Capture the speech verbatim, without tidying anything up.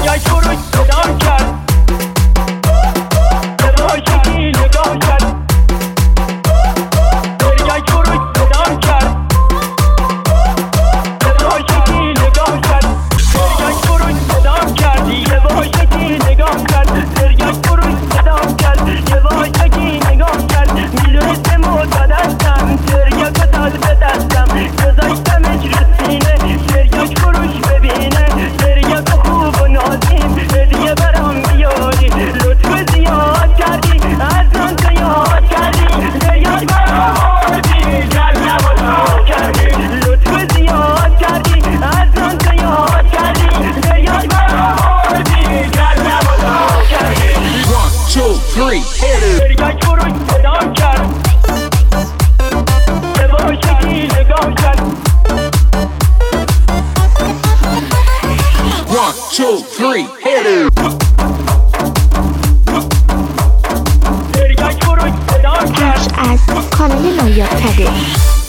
دریای فروش صدام کرد، یواشکی نگاه کرد. دریای فروش صدام کرد، یواشکی نگاه کرد. دریای فروش صدام کرد، یواشکی نگاه کرد. دریای فروش صدام کرد، یواشکی نگاه کرد. میدونستم و دادستم دریاک تال به دستم، گذاشتمش رو سینه دریاک فروش ببینه. دریاک خوب و نازیم هدیه برام بیاری، لطف زیاد کردی از آن تو یاد کردی. دریاک برام آردی گر نبادا کردی، لطف زیاد کردی از آن تو یاد کردی. دریاک برام آردی گر نبادا کردی. One, two, three, hit it. دریاک فروش صدام کرد، یواشکی نگاه کرد. One, two, three, hit it. دریاک فروش صدام کرد. از کانال نایاب کده.